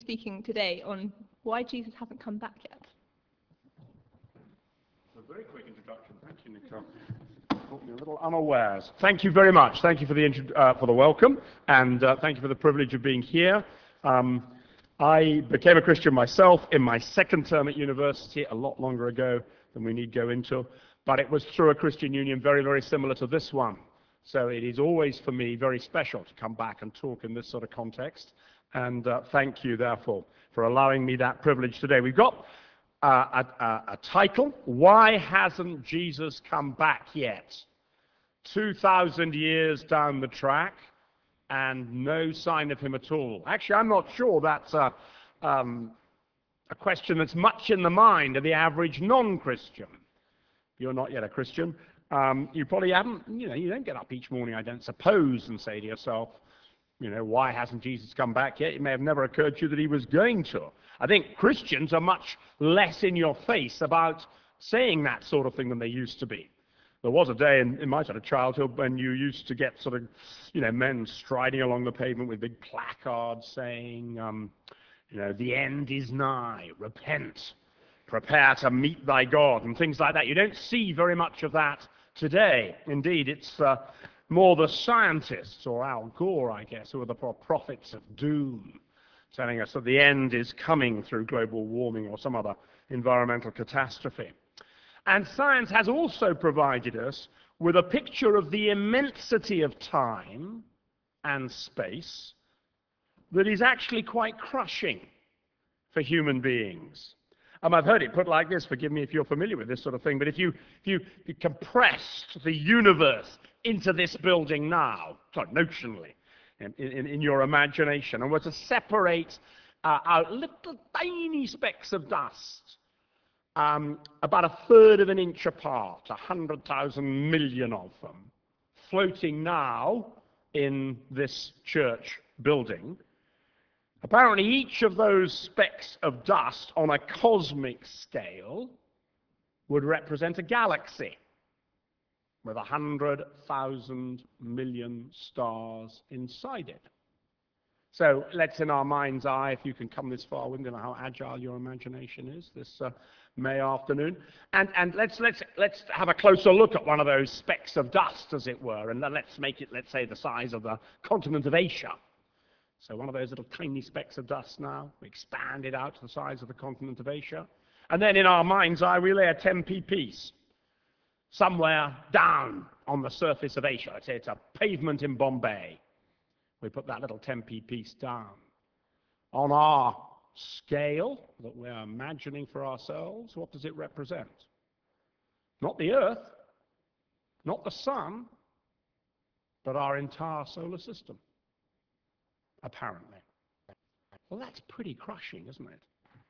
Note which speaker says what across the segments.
Speaker 1: speaking today on why Jesus hasn't come back yet.
Speaker 2: A very quick introduction. Thank you, Nicole. Caught me a little unawares. Thank you very much. Thank you for the welcome, and thank you for the privilege of being here. I became a Christian myself in my second term at university a lot longer ago than we need go into, but it was through a Christian union very, very similar to this one. So it is always for me very special to come back and talk in this sort of context, and thank you, therefore, for allowing me that privilege today. We've got a title, Why Hasn't Jesus Come Back Yet? 2,000 years down the track, and no sign of him at all. Actually, I'm not sure that's a question that's much in the mind of the average non-Christian. If you're not yet a Christian, you probably haven't, you don't get up each morning, I don't suppose, and say to yourself, why hasn't Jesus come back yet? It may have never occurred to you that he was going to. I think Christians are much less in your face about saying that sort of thing than they used to be. There was a day in my sort of childhood when you used to get sort of, men striding along the pavement with big placards saying, the end is nigh, repent, prepare to meet thy God, and things like that. You don't see very much of that today. Indeed, it's more the scientists, or Al Gore, I guess, who are the prophets of doom, telling us that the end is coming through global warming or some other environmental catastrophe. And science has also provided us with a picture of the immensity of time and space that is actually quite crushing for human beings. I've heard it put like this, forgive me if you're familiar with this sort of thing, but if you compressed the universe into this building now, notionally, in your imagination, and were to separate out little tiny specks of dust, about a third of an inch apart, 100,000 million of them, floating now in this church building. Apparently each of those specks of dust on a cosmic scale would represent a galaxy with 100,000 million stars inside it. So let's, in our mind's eye, if you can come this far, we don't know how agile your imagination is this May afternoon, and let's have a closer look at one of those specks of dust, as it were, and then let's make it, let's say, the size of the continent of Asia. So one of those little tiny specks of dust now, we expand it out to the size of the continent of Asia, and then in our mind's eye we lay a 10p piece somewhere down on the surface of Asia. Let's say it's a pavement in Bombay. We put that little 10p piece down. On our scale that we're imagining for ourselves, what does it represent? Not the Earth, not the Sun, but our entire solar system, apparently. Well, that's pretty crushing, isn't it?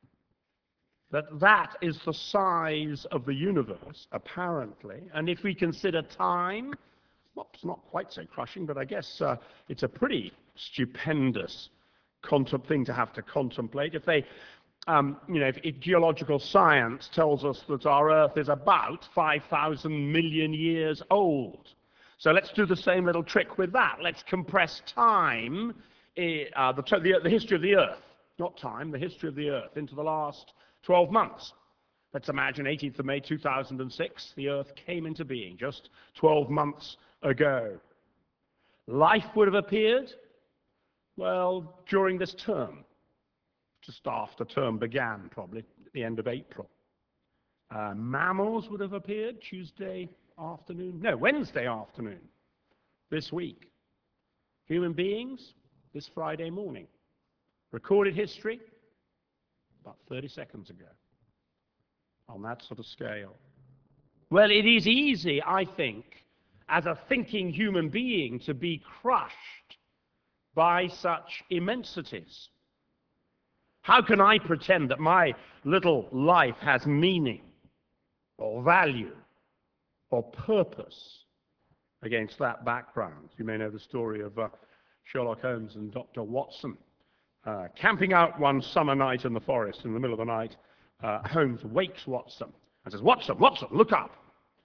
Speaker 2: That is the size of the universe, apparently, and if we consider time, well, it's not quite so crushing, but I guess it's a pretty stupendous thing to have to contemplate. If they, if geological science tells us that our Earth is about 5,000 million years old, so let's do the same little trick with that. Let's compress time, the history of the Earth, not time, the history of the Earth, into the last 12 months. Let's imagine 18th of May 2006, the Earth came into being, just 12 months ago. Life would have appeared, well, during this term, just after term began, probably at the end of April. Mammals would have appeared Wednesday afternoon, this week. Human beings, this Friday morning. Recorded history, about 30 seconds ago, on that sort of scale. Well, it is easy, I think, as a thinking human being, to be crushed by such immensities. How can I pretend that my little life has meaning or value or purpose against that background? You may know the story of Sherlock Holmes and Dr. Watson. Camping out one summer night in the forest in the middle of the night, Holmes wakes Watson and says, Watson, look up.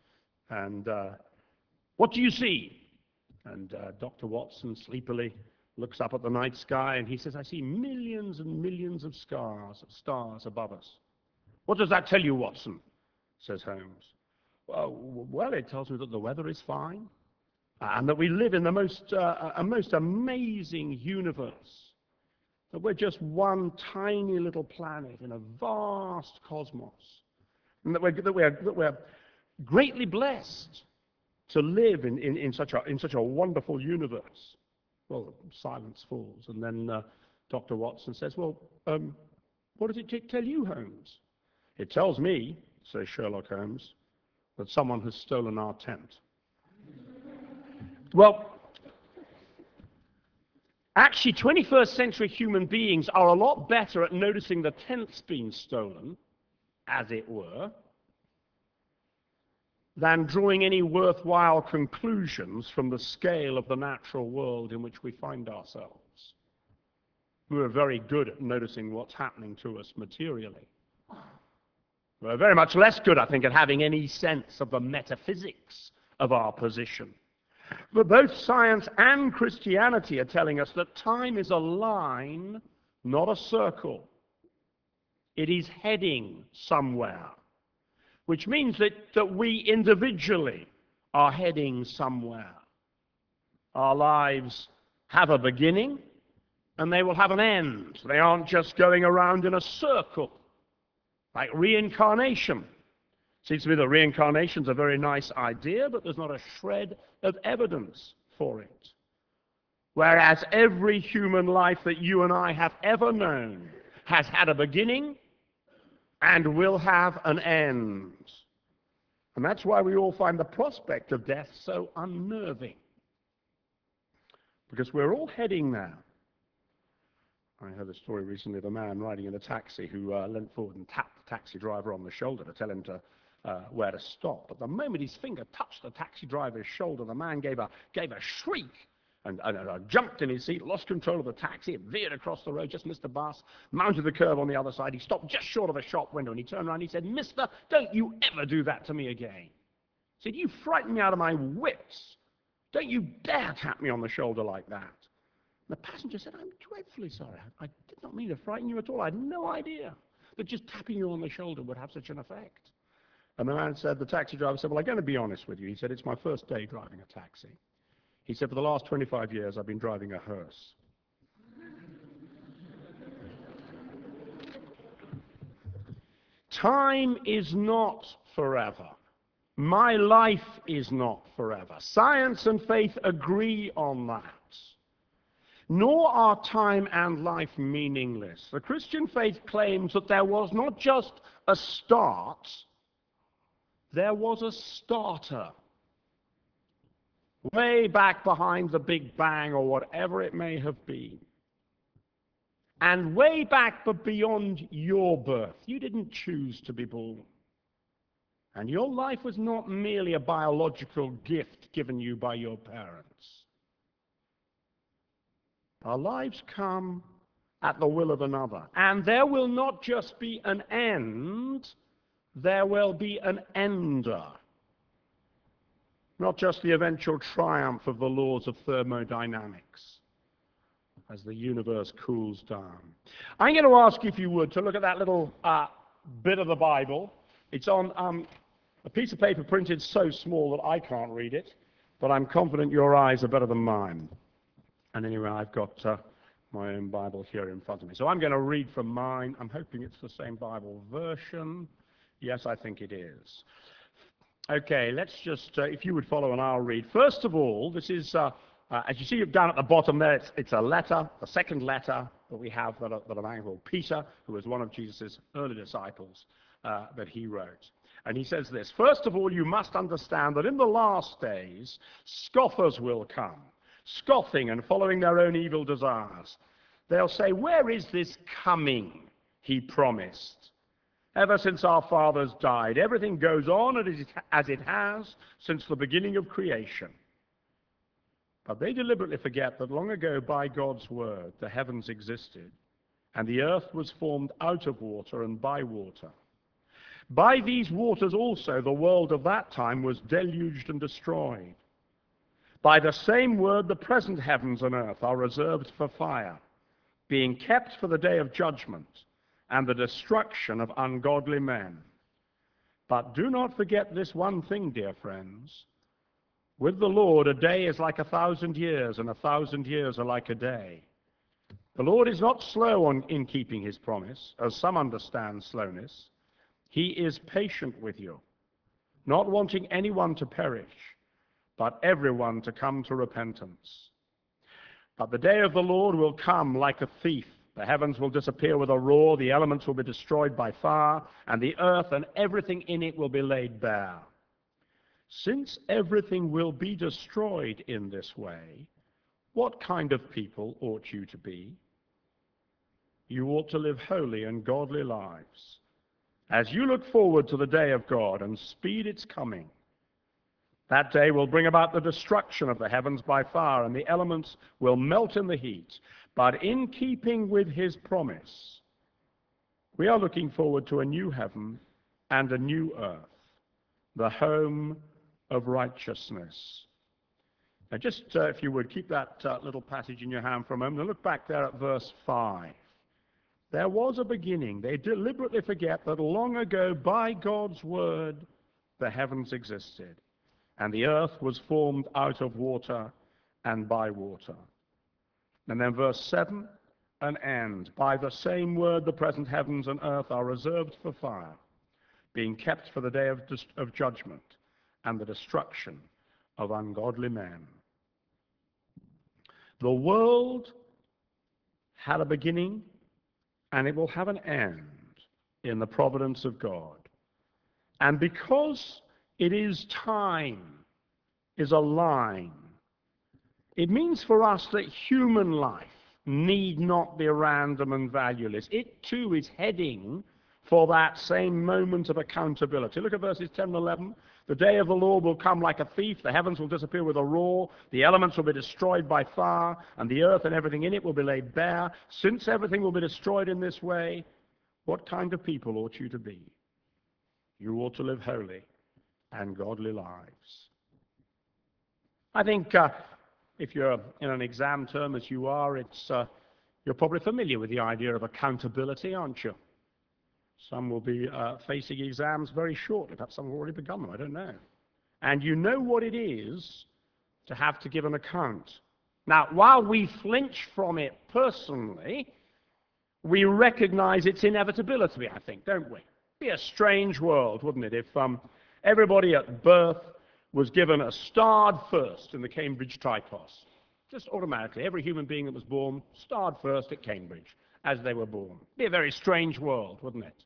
Speaker 2: And what do you see? And Dr. Watson sleepily looks up at the night sky, and he says, I see millions and millions of stars above us. What does that tell you, Watson? Says Holmes. Well, it tells me that the weather is fine, and that we live in the most amazing universe, that we're just one tiny little planet in a vast cosmos, and that we're greatly blessed to live in such a wonderful universe. Well, silence falls, and then Dr. Watson says, well, what does it tell you, Holmes? It tells me, says Sherlock Holmes, that someone has stolen our tent. Well, actually, 21st century human beings are a lot better at noticing the tent's been stolen, as it were, than drawing any worthwhile conclusions from the scale of the natural world in which we find ourselves. We're very good at noticing what's happening to us materially. We're very much less good, I think, at having any sense of the metaphysics of our position. But both science and Christianity are telling us that time is a line, not a circle. It is heading somewhere, which means that we individually are heading somewhere. Our lives have a beginning, and they will have an end. They aren't just going around in a circle, like reincarnation. Seems to me that reincarnation's a very nice idea, but there's not a shred of evidence for it. Whereas every human life that you and I have ever known has had a beginning and will have an end. And that's why we all find the prospect of death so unnerving, because we're all heading there. I heard a story recently of a man riding in a taxi who leant forward and tapped the taxi driver on the shoulder to tell him where to stop. But the moment his finger touched the taxi driver's shoulder, the man gave a shriek and jumped in his seat, lost control of the taxi, it veered across the road, just missed the bus, mounted the curb on the other side. He stopped just short of a shop window, and he turned around and he said, "Mister, don't you ever do that to me again." He said, "You frightened me out of my wits. Don't you dare tap me on the shoulder like that." And the passenger said, "I'm dreadfully sorry. I did not mean to frighten you at all. I had no idea that just tapping you on the shoulder would have such an effect." And the taxi driver said, "Well, I'm going to be honest with you." He said, "It's my first day driving a taxi." He said, "For the last 25 years, I've been driving a hearse." Time is not forever. My life is not forever. Science and faith agree on that. Nor are time and life meaningless. The Christian faith claims that there was not just a start, there was a starter. Way back behind the Big Bang, or whatever it may have been. And way back but beyond your birth. You didn't choose to be born. And your life was not merely a biological gift given you by your parents. Our lives come at the will of another. And there will not just be an end, there will be an ender. Not just the eventual triumph of the laws of thermodynamics as the universe cools down. I'm going to ask you, if you would, to look at that little bit of the Bible. It's on a piece of paper printed so small that I can't read it, but I'm confident your eyes are better than mine. And anyway, I've got my own Bible here in front of me. So I'm going to read from mine. I'm hoping it's the same Bible version. Yes, I think it is. Okay, let's just, if you would follow and I'll read. First of all, this is, as you see down at the bottom there, it's a letter, the second letter that we have that a man called Peter, who was one of Jesus' early disciples, that he wrote. And he says this: "First of all, you must understand that in the last days, scoffers will come, scoffing and following their own evil desires. They'll say, 'Where is this coming he promised? Ever since our fathers died, everything goes on as it has since the beginning of creation.' But they deliberately forget that long ago, by God's word, the heavens existed, and the earth was formed out of water and by water. By these waters also the world of that time was deluged and destroyed. By the same word, the present heavens and earth are reserved for fire, being kept for the day of judgment and the destruction of ungodly men. But do not forget this one thing, dear friends. With the Lord, a day is like 1,000 years, and 1,000 years are like a day. The Lord is not slow in keeping his promise, as some understand slowness. He is patient with you, not wanting anyone to perish, but everyone to come to repentance. But the day of the Lord will come like a thief. The heavens will disappear with a roar, the elements will be destroyed by fire, and the earth and everything in it will be laid bare. Since everything will be destroyed in this way, what kind of people ought you to be? You ought to live holy and godly lives, as you look forward to the day of God and speed its coming. That day will bring about the destruction of the heavens by fire, and the elements will melt in the heat. But in keeping with his promise, we are looking forward to a new heaven and a new earth, the home of righteousness. Now just, if you would, keep that little passage in your hand for a moment and look back there at verse 5. There was a beginning. They deliberately forget that long ago, by God's word, the heavens existed, and the earth was formed out of water and by water. And then verse 7, an end. By the same word, the present heavens and earth are reserved for fire, being kept for the day of judgment and the destruction of ungodly men. The world had a beginning, and it will have an end in the providence of God. And because it is time, is a line, it means for us that human life need not be random and valueless. It too is heading for that same moment of accountability. Look at verses 10 and 11. The day of the Lord will come like a thief. The heavens will disappear with a roar. The elements will be destroyed by fire, and the earth and everything in it will be laid bare. Since everything will be destroyed in this way, what kind of people ought you to be? You ought to live holy and godly lives. I think if you're in an exam term as you are, you're probably familiar with the idea of accountability, aren't you? Some will be facing exams very shortly. Perhaps some have already begun them, I don't know. And you know what it is to have to give an account. Now, while we flinch from it personally, we recognize its inevitability, I think, don't we? It'd be a strange world, wouldn't it, if everybody at birth was given a starred first in the Cambridge Tripos. Just automatically, every human being that was born starred first at Cambridge as they were born. It'd be a very strange world, wouldn't it?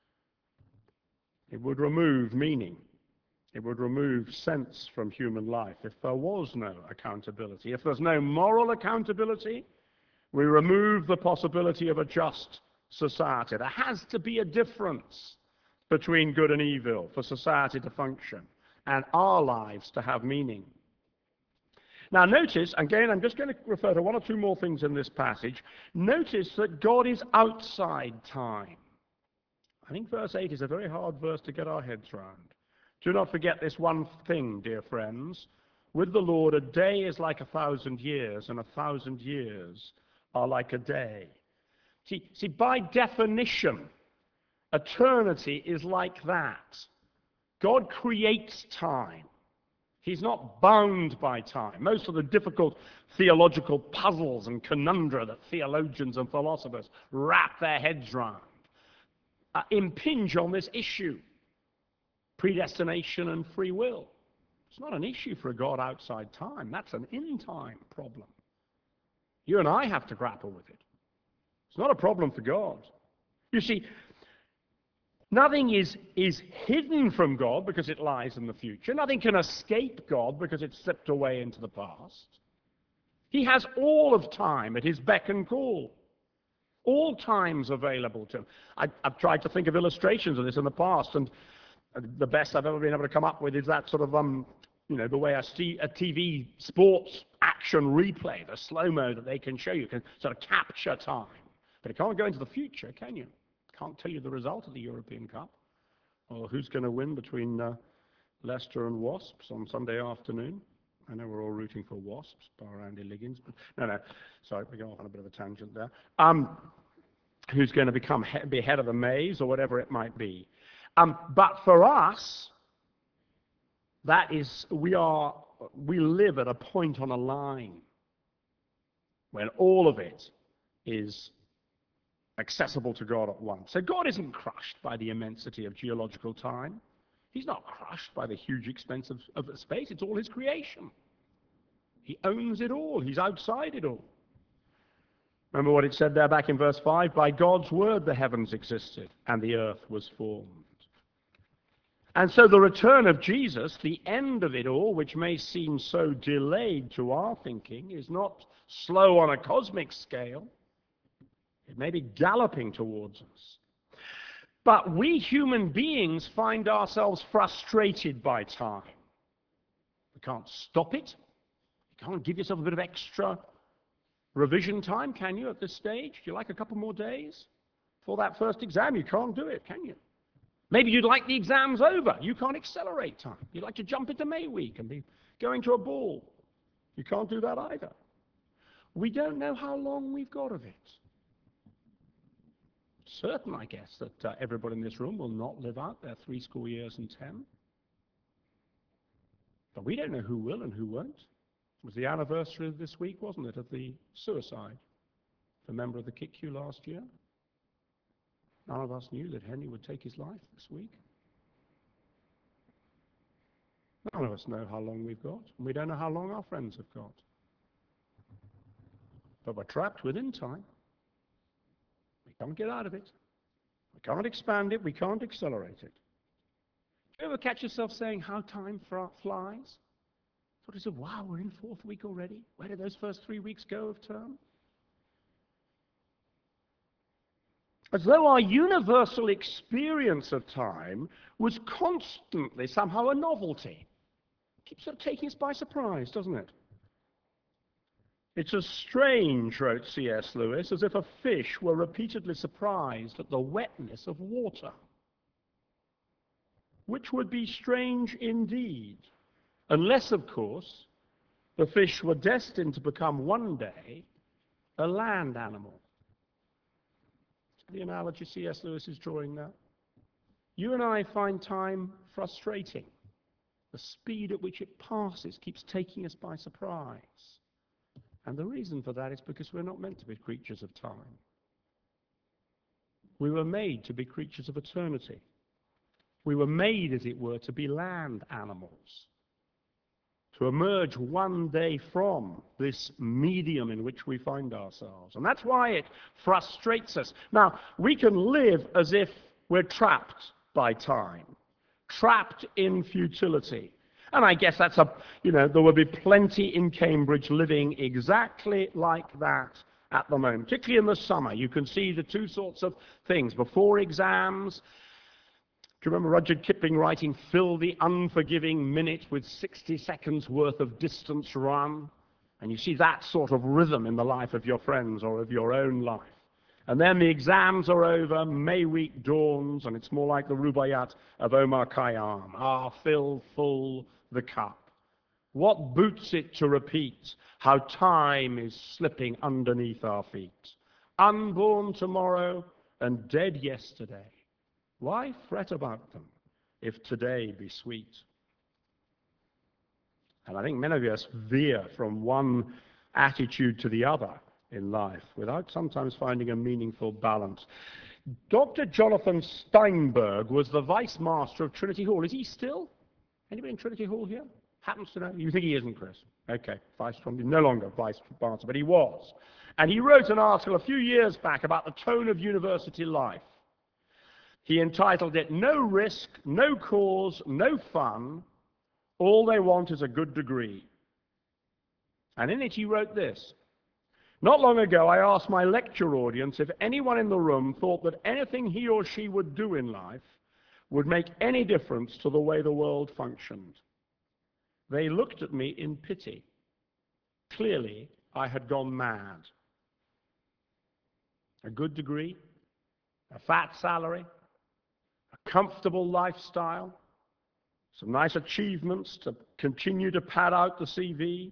Speaker 2: It would remove meaning. It would remove sense from human life if there was no accountability. If there's no moral accountability, we remove the possibility of a just society. There has to be a difference between good and evil for society to function and our lives to have meaning. Now notice, again, I'm just going to refer to one or two more things in this passage. Notice that God is outside time. I think verse 8 is a very hard verse to get our heads around. Do not forget this one thing, dear friends. With the Lord, a day is like 1,000 years, and 1,000 years are like a day. See, by definition, eternity is like that. God creates time. He's not bound by time. Most of the difficult theological puzzles and conundra that theologians and philosophers wrap their heads around impinge on this issue, predestination and free will. It's not an issue for a God outside time. That's an in-time problem. You and I have to grapple with it. It's not a problem for God. You see, nothing is hidden from God because it lies in the future. Nothing can escape God because it's slipped away into the past. He has all of time at his beck and call. All time's available to him. I've tried to think of illustrations of this in the past, and the best I've ever been able to come up with is that sort of, the way a TV sports action replay, the slow-mo that they can show you, can sort of capture time. But it can't go into the future, can you? Can't tell you the result of the European Cup, or who's going to win between Leicester and Wasps on Sunday afternoon. I know we're all rooting for wasps, bar Andy Liggins, but no, sorry, we're going off on a bit of a tangent there. Who's going to be head of the maze or whatever it might be. But for us, that is, we live at a point on a line when all of it is accessible to God at once. So God isn't crushed by the immensity of geological time. He's not crushed by the huge expense of space. It's all his creation. He owns it all. He's outside it all. Remember what it said there back in verse 5? By God's word the heavens existed and the earth was formed. And so the return of Jesus, the end of it all, which may seem so delayed to our thinking, is not slow on a cosmic scale. It may be galloping towards us. But we human beings find ourselves frustrated by time. We can't stop it. You can't give yourself a bit of extra revision time, can you, at this stage? Do you like a couple more days for that first exam? You can't do it, can you? Maybe you'd like the exams over. You can't accelerate time. You'd like to jump into May week and be going to a ball. You can't do that either. We don't know how long we've got of it. Certain, I guess, that everybody in this room will not live out their 3 school years and 10. But we don't know who will and who won't. It was the anniversary of this week, wasn't it, of the suicide of a member of the KICU last year? None of us knew that Henry would take his life this week. None of us know how long we've got, and we don't know how long our friends have got. But we're trapped within time. We can't get out of it. We can't expand it. We can't accelerate it. Do you ever catch yourself saying how time flies? Sort of say, wow, we're in 4th week already. Where did those first 3 weeks go of term? As though our universal experience of time was constantly somehow a novelty. It keeps sort of taking us by surprise, doesn't it? It's as strange, wrote C.S. Lewis, as if a fish were repeatedly surprised at the wetness of water, which would be strange indeed, unless, of course, the fish were destined to become one day a land animal. The analogy C.S. Lewis is drawing there. You and I find time frustrating. The speed at which it passes keeps taking us by surprise. And the reason for that is because we're not meant to be creatures of time. We were made to be creatures of eternity. We were made, as it were, to be land animals, to emerge one day from this medium in which we find ourselves. And that's why it frustrates us. Now, we can live as if we're trapped by time, trapped in futility. And I guess that's there will be plenty in Cambridge living exactly like that at the moment, particularly in the summer. You can see the two sorts of things. Before exams, do you remember Rudyard Kipling writing, fill the unforgiving minute with 60 seconds worth of distance run? And you see that sort of rhythm in the life of your friends or of your own life. And then the exams are over, May week dawns, and it's more like the Rubaiyat of Omar Khayyam. Fill full the cup. What boots it to repeat how time is slipping underneath our feet? Unborn tomorrow and dead yesterday. Why fret about them if today be sweet? And I think many of us veer from one attitude to the other in life without sometimes finding a meaningful balance. Dr. Jonathan Steinberg was the vice master of Trinity Hall. Is he still? Anybody in Trinity Hall here? Happens to know? You think he isn't, Chris? Okay, no longer vice master, but he was. And he wrote an article a few years back about the tone of university life. He entitled it, No Risk, No Cause, No Fun, All They Want is a Good Degree. And in it he wrote this, not long ago I asked my lecture audience if anyone in the room thought that anything he or she would do in life would make any difference to the way the world functioned. They looked at me in pity. Clearly, I had gone mad. A good degree, a fat salary, a comfortable lifestyle, some nice achievements to continue to pad out the CV,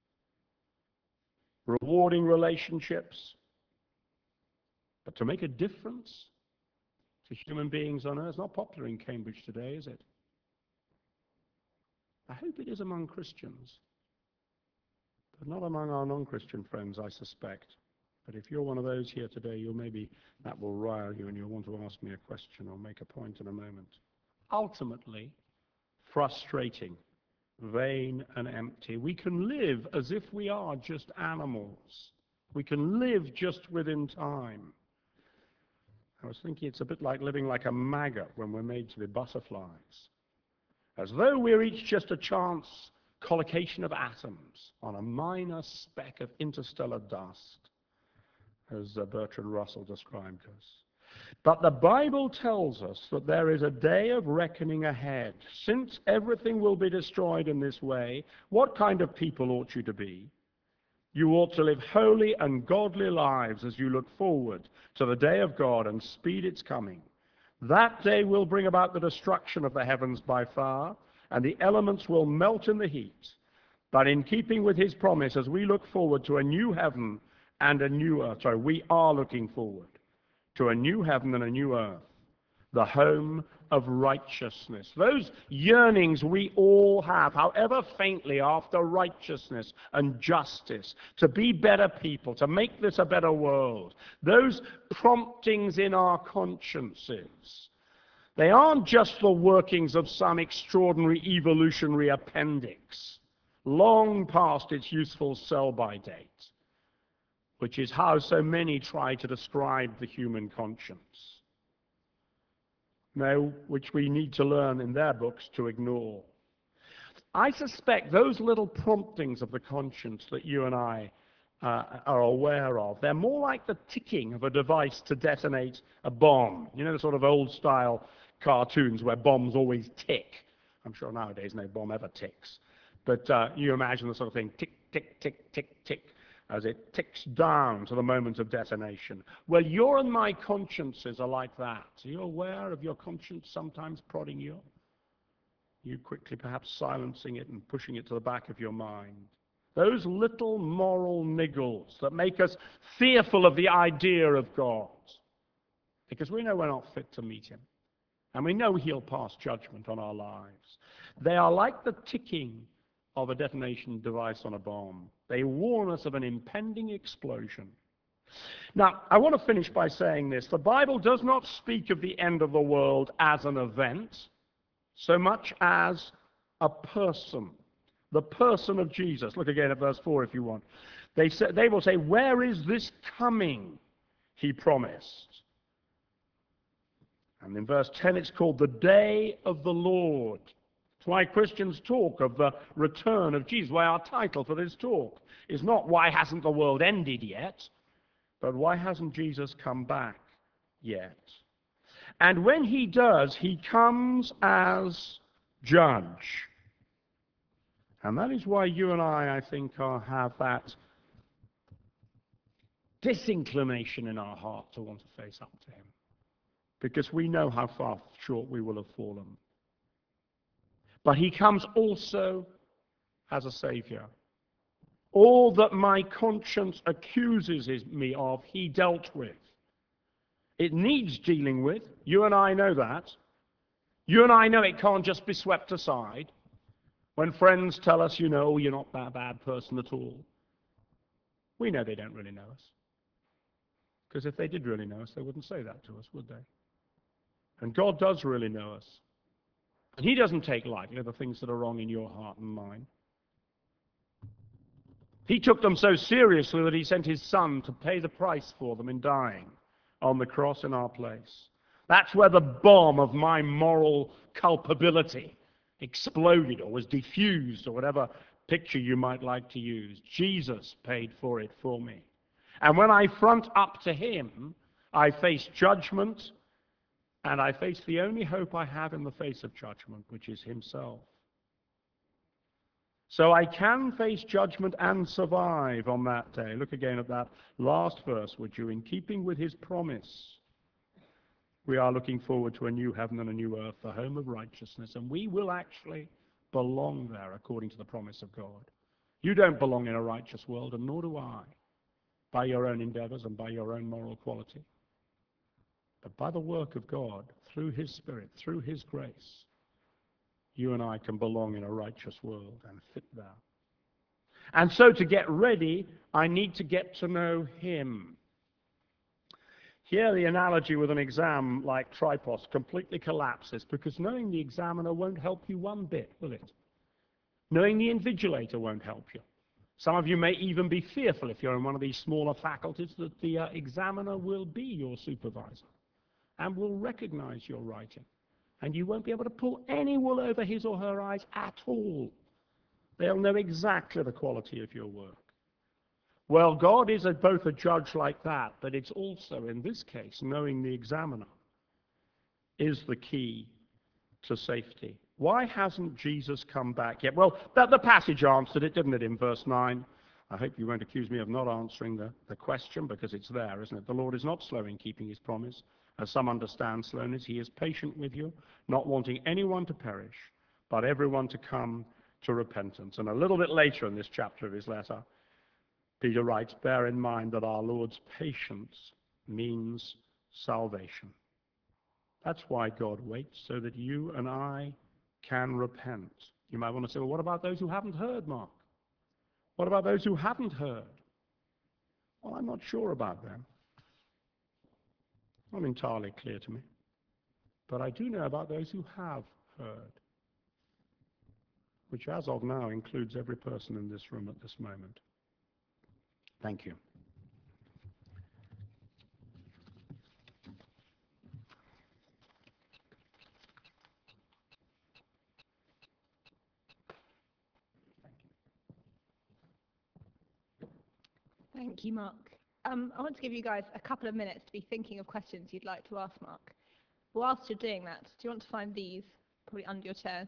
Speaker 2: rewarding relationships. But to make a difference to human beings on earth is not popular in Cambridge today, is it? I hope it is among Christians, but not among our non-Christian friends, I suspect. But if you're one of those here today, maybe that will rile you and you'll want to ask me a question or make a point in a moment. Ultimately, frustrating, vain, and empty. We can live as if we are just animals. We can live just within time. I was thinking it's a bit like living like a maggot when we're made to be butterflies. As though we're each just a chance collocation of atoms on a minor speck of interstellar dust, as Bertrand Russell described us. But the Bible tells us that there is a day of reckoning ahead. Since everything will be destroyed in this way, what kind of people ought you to be? You ought to live holy and godly lives as you look forward to the day of God and speed its coming. That day will bring about the destruction of the heavens by fire, and the elements will melt in the heat. But in keeping with his promise, as we look forward to a new heaven and a new earth, we are looking forward to a new heaven and a new earth, the home of righteousness. Those yearnings we all have, however faintly, after righteousness and justice, to be better people, to make this a better world, those promptings in our consciences, they aren't just the workings of some extraordinary evolutionary appendix, long past its useful sell-by date, which is how so many try to describe the human conscience. No, which we need to learn in their books to ignore. I suspect those little promptings of the conscience that you and I are aware of, they're more like the ticking of a device to detonate a bomb. You know, the sort of old-style cartoons where bombs always tick. I'm sure nowadays no bomb ever ticks. But you imagine the sort of thing, tick, tick, tick, tick, tick, as it ticks down to the moment of detonation. Well, your and my consciences are like that. Are you aware of your conscience sometimes prodding you? You quickly perhaps silencing it and pushing it to the back of your mind. Those little moral niggles that make us fearful of the idea of God, because we know we're not fit to meet him, and we know he'll pass judgment on our lives. They are like the ticking of a detonation device on a bomb. They warn us of an impending explosion. Now, I want to finish by saying this. The Bible does not speak of the end of the world as an event, so much as a person, the person of Jesus. Look again at verse 4 if you want. They will say, where is this coming, he promised? And in verse 10, it's called the day of the Lord. That's why Christians talk of the return of Jesus. Why our title for this talk is not why hasn't the world ended yet, but why hasn't Jesus come back yet? And when he does, he comes as judge. And that is why you and I think, have that disinclination in our heart to want to face up to him. Because we know how far short we will have fallen. But he comes also as a Savior. All that my conscience accuses me of, he dealt with. It needs dealing with. You and I know that. You and I know it can't just be swept aside. When friends tell us, you're not that bad person at all, we know they don't really know us. Because if they did really know us, they wouldn't say that to us, would they? And God does really know us. And he doesn't take lightly the things that are wrong in your heart and mine. He took them so seriously that he sent his son to pay the price for them in dying on the cross in our place. That's where the bomb of my moral culpability exploded or was diffused, or whatever picture you might like to use. Jesus paid for it for me. And when I front up to him, I face judgment, and I face the only hope I have in the face of judgment, which is himself. So I can face judgment and survive on that day. Look again at that last verse, would you? In keeping with his promise, We are looking forward to a new heaven and a new earth, the home of righteousness, and we will actually belong there according to the promise of God. You don't belong in a righteous world, and nor do I, by your own endeavors and by your own moral quality. But by the work of God, through his Spirit, through his grace, you and I can belong in a righteous world and fit there. And so to get ready, I need to get to know him. Here the analogy with an exam like Tripos completely collapses, because knowing the examiner won't help you one bit, will it? Knowing the invigilator won't help you. Some of you may even be fearful, if you're in one of these smaller faculties, that the examiner will be your supervisor and will recognize your writing. And you won't be able to pull any wool over his or her eyes at all. They'll know exactly the quality of your work. Well, God is both a judge like that, but it's also, in this case, knowing the examiner is the key to safety. Why hasn't Jesus come back yet? Well, the passage answered it, didn't it, in verse 9? I hope you won't accuse me of not answering the question, because it's there, isn't it? The Lord is not slow in keeping his promise, as some understand slowness. He is patient with you, not wanting anyone to perish, but everyone to come to repentance. And a little bit later in this chapter of his letter, Peter writes, bear in mind that our Lord's patience means salvation. That's why God waits, so that you and I can repent. You might want to say, well, what about those who haven't heard, Mark? What about those who haven't heard? Well, I'm not sure about them. Not entirely clear to me. But I do know about those who have heard, which as of now includes every person in this room at this moment. Thank you.
Speaker 1: Thank you, Mark. I want to give you guys a couple of minutes to be thinking of questions you'd like to ask Mark. Whilst you're doing that, do you want to find these, probably under your chairs?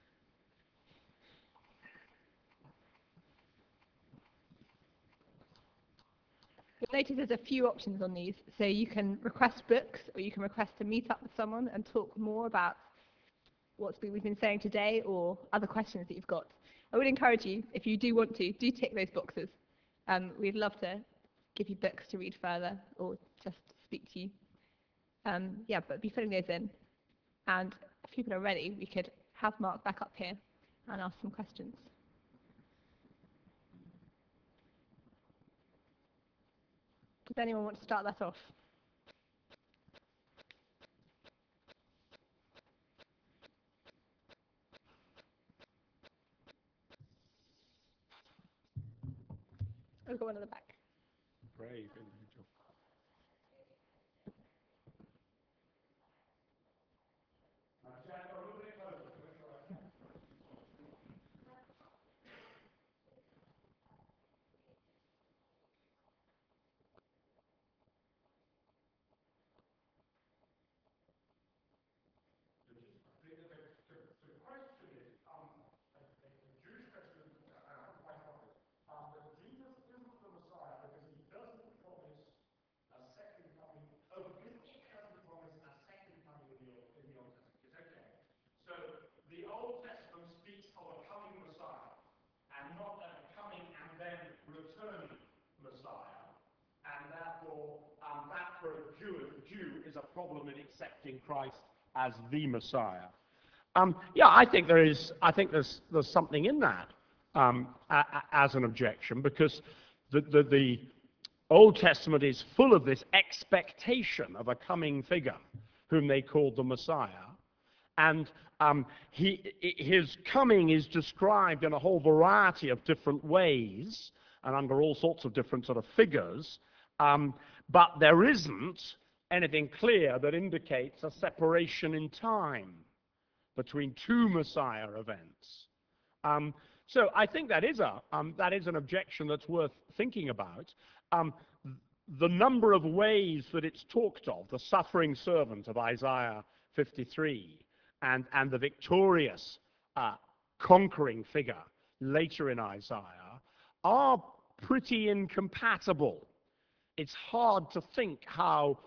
Speaker 1: You'll notice there's a few options on these. So you can request books, or you can request to meet up with someone and talk more about we've been saying today, or other questions that you've got. I would encourage you, if you do want to, do tick those boxes. We'd love to give you books to read further, or just speak to you. But be filling those in. And if people are ready, we could have Mark back up here and ask some questions. Does anyone want to start that off? I've got one at the back.
Speaker 2: Brave individual. Is a problem in accepting Christ as the Messiah. I think there's something in that as an objection, because the Old Testament is full of this expectation of a coming figure whom they called the Messiah, and his coming is described in a whole variety of different ways and under all sorts of different sort of figures, but there isn't anything clear that indicates a separation in time between two Messiah events. So I think that is an objection that's worth thinking about. The number of ways that it's talked of, the suffering servant of Isaiah 53, and the victorious conquering figure later in Isaiah, are pretty incompatible. It's hard to think how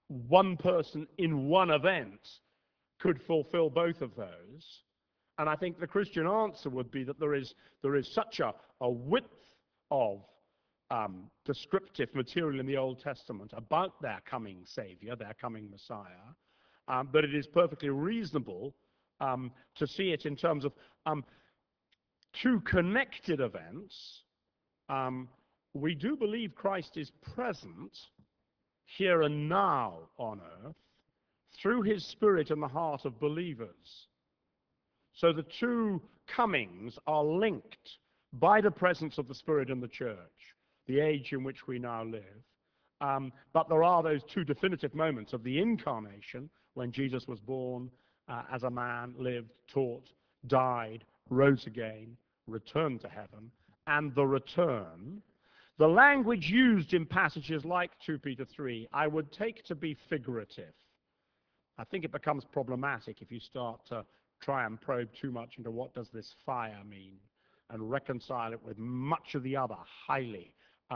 Speaker 2: one person in one event could fulfill both of those. And I think the Christian answer would be that there is such a width of descriptive material in the Old Testament about their coming Savior, their coming Messiah, that it is perfectly reasonable to see it in terms of two connected events. We do believe Christ is present here and now on earth through his Spirit in the heart of believers. So the two comings are linked by the presence of the Spirit in the church, the age in which we now live. But there are those two definitive moments of the incarnation, when Jesus was born as a man, lived, taught, died, rose again, returned to heaven, and the return. The language used in passages like 2 Peter 3, I would take to be figurative. I think it becomes problematic if you start to try and probe too much into what does this fire mean and reconcile it with much of the other highly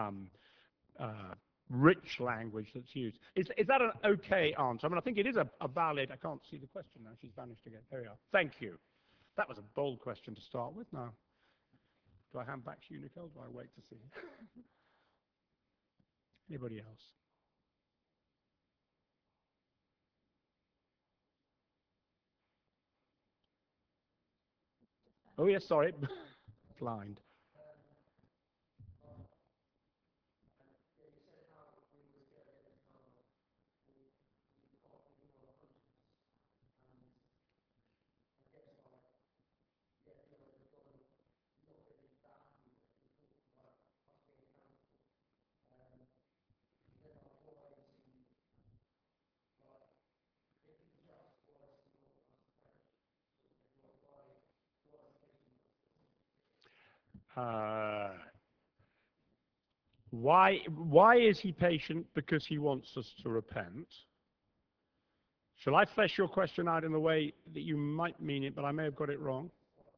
Speaker 2: rich language that's used. Is that an okay answer? I mean, I think it is a valid, I can't see the question now, she's vanished again. There we are. Thank you. That was a bold question to start with. Now, do I hand back to you, Nicole? Do I wait to see? Anybody else? Oh, yes, sorry. Blind. Why is he patient? Because he wants us to repent. Shall I flesh your question out in the way that you might mean it, but I may have got it wrong?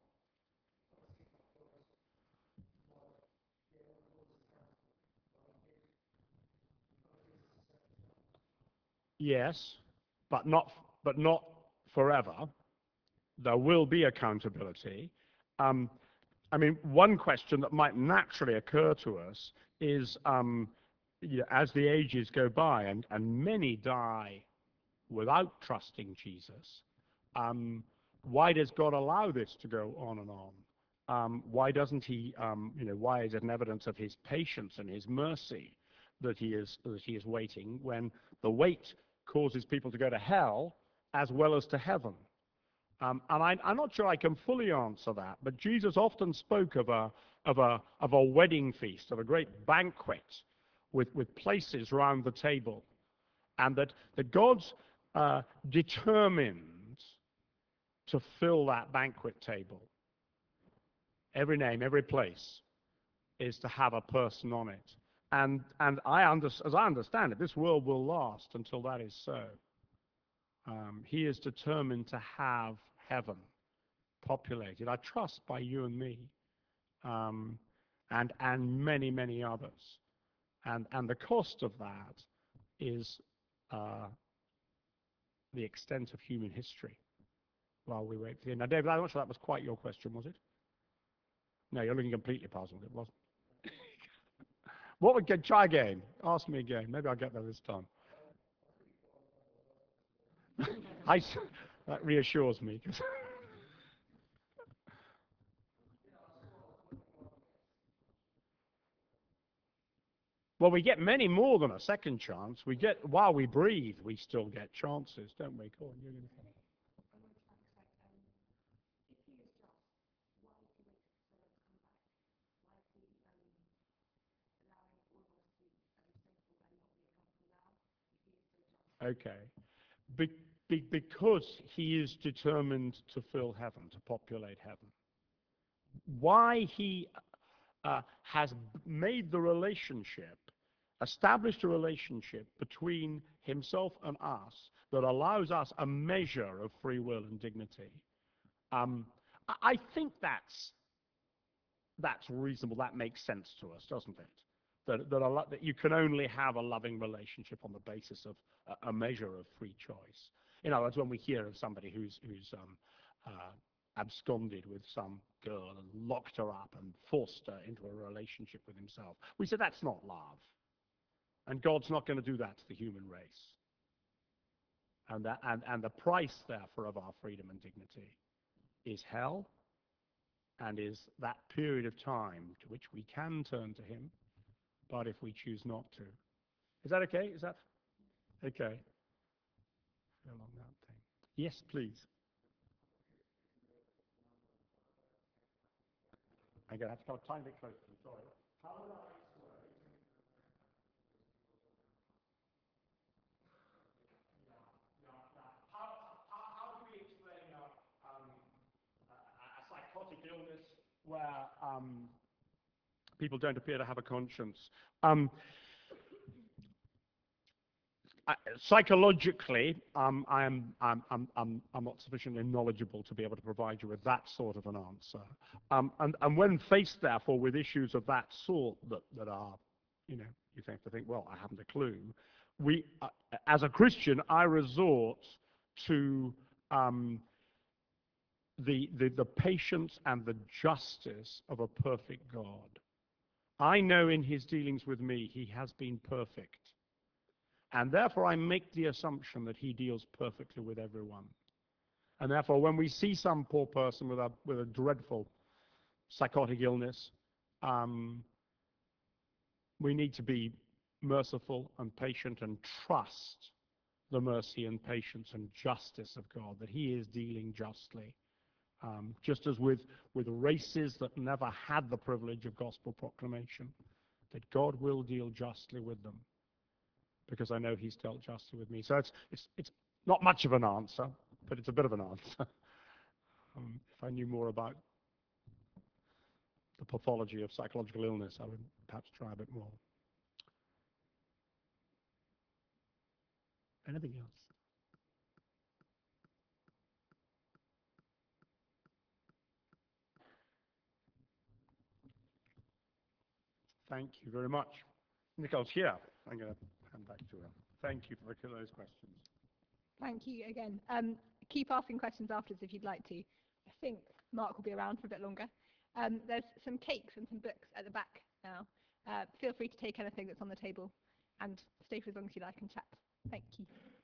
Speaker 2: Yes, but not forever. There will be accountability. I mean, one question that might naturally occur to us is, as the ages go by and many die without trusting Jesus, why does God allow this to go on and on? Why doesn't he, why is it an evidence of his patience and his mercy that he is waiting when the wait causes people to go to hell as well as to heaven? And I'm not sure I can fully answer that, but Jesus often spoke of a wedding feast, of a great banquet with places round the table, and that God's determined to fill that banquet table. Every name, every place is to have a person on it. And as I understand it, this world will last until that is so. He is determined to have heaven populated, I trust, by you and me, and many, many others. And the cost of that is the extent of human history while we wait for the end. Now, David, I'm not sure that was quite your question, was it? No, you're looking completely puzzled. It wasn't. What would get? Try again. Ask me again. Maybe I'll get there this time. That reassures me. Well, we get many more than a second chance. We get, while we breathe, we still get chances, don't we? Go on, you're going to say. Okay. Because he is determined to fill heaven, to populate heaven. Why he has made the relationship, established a relationship between himself and us that allows us a measure of free will and dignity. I think that's reasonable. That makes sense to us, doesn't it? that you can only have a loving relationship on the basis of a measure of free choice. In other words, when we hear of somebody who's absconded with some girl and locked her up and forced her into a relationship with himself, we say that's not love. And God's not going to do that to the human race. And the price, therefore, of our freedom and dignity is hell, and is that period of time to which we can turn to him, but if we choose not to. Is that okay? Is that okay? Along that thing. Yes, please. I'm going to have to come a tiny bit closer. Sorry. How would I explain? How do we explain a psychotic illness where people don't appear to have a conscience? Psychologically, I'm not sufficiently knowledgeable to be able to provide you with that sort of an answer. And when faced, therefore, with issues of that sort that are, you have to think, well, I haven't a clue. As a Christian, I resort to the patience and the justice of a perfect God. I know in his dealings with me, he has been perfect. And therefore, I make the assumption that he deals perfectly with everyone. And therefore, when we see some poor person with a dreadful psychotic illness, we need to be merciful and patient and trust the mercy and patience and justice of God, that he is dealing justly. Just as with races that never had the privilege of gospel proclamation, that God will deal justly with them, because I know he's dealt justly with me. So it's not much of an answer, but it's a bit of an answer. If I knew more about the pathology of psychological illness, I would perhaps try a bit more. Anything else? Thank you very much. Nicole's here. I'm going to hand back to her. Thank you for those questions.
Speaker 1: Thank you again. Keep asking questions afterwards if you'd like to. I think Mark will be around for a bit longer. There's some cakes and some books at the back now. Feel free to take anything that's on the table and stay for as long as you like and chat. Thank you.